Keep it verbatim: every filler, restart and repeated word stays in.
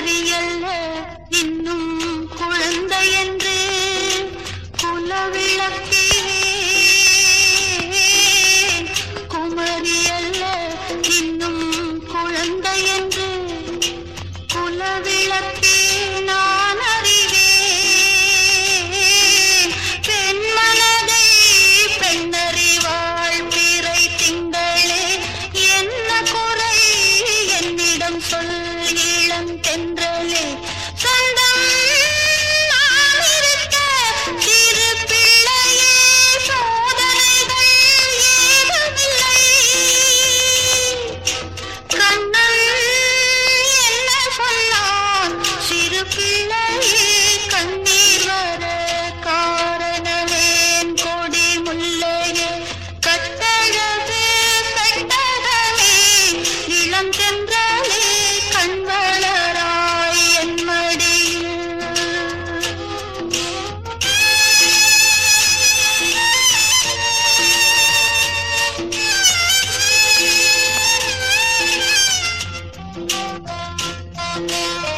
அறியல்ல இன்னும் குழந்தை என்று குலவிளக்கே குமரியல்ல இன்னும் குழந்தை என்று குலவிளக்கே நான் அறிவேன் பெண்மனதை பெண்ணறிவாள் பிறை திங்களே என்ன குறை என்னிடம் சொல் இளம் தென்றலே சொந்தம் நான் இருக்க சிறு பிள்ளையே சோதனைகள் ஏதுமில்லை கண்ணன் என்ன சொன்னான் சிறு பிள்ளையே கண்ணீர் வர காரணமேன் கொடி முல்லையே கட்டழகு கட்டகமே இளம் தென்றலே கண் வளராய் என் மடியில் Thank you.